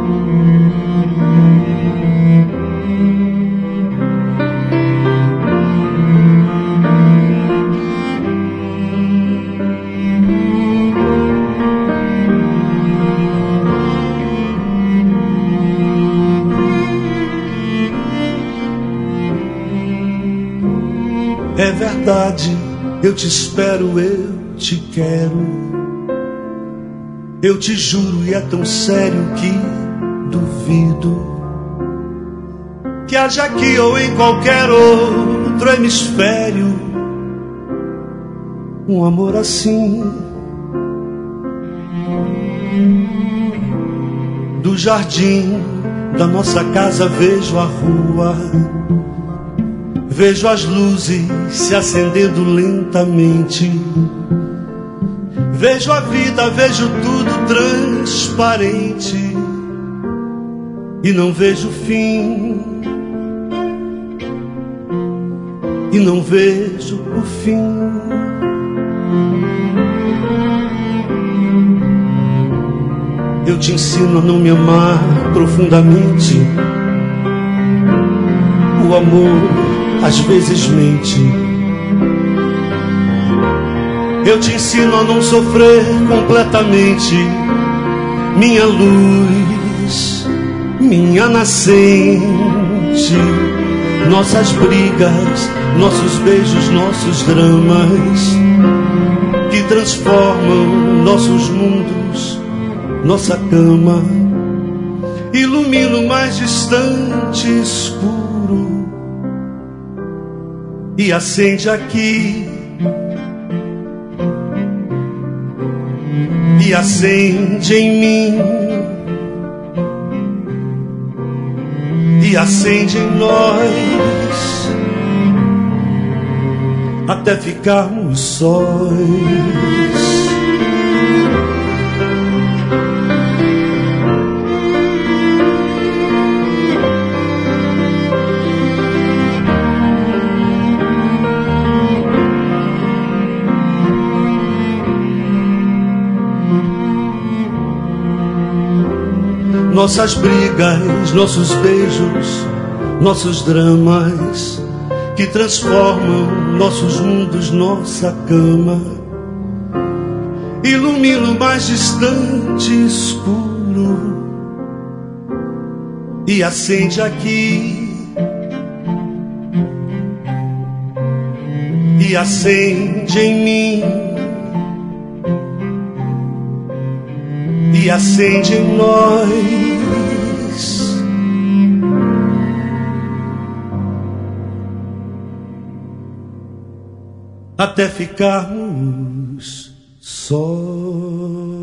É verdade, eu te espero, eu te quero. Eu te juro e é tão sério que duvido que haja aqui ou em qualquer outro hemisfério um amor assim. Do jardim da nossa casa vejo a rua, vejo as luzes se acendendo lentamente, vejo a vida, vejo tudo transparente e não vejo fim, e não vejo o fim. Eu te ensino a não me amar profundamente. O amor às vezes mente. Eu te ensino a não sofrer completamente. Minha luz, minha nascente. Nossas brigas, nossos beijos, nossos dramas que transformam nossos mundos, nossa cama. Ilumina o mais distante escuro e acende aqui, e acende em mim, e acende em nós, até ficarmos sós. Nossas brigas, nossos beijos, nossos dramas que transformam nossos mundos, nossa cama. Ilumina o mais distante escuro e acende aqui, e acende em mim, e acende em nós, até ficarmos sós.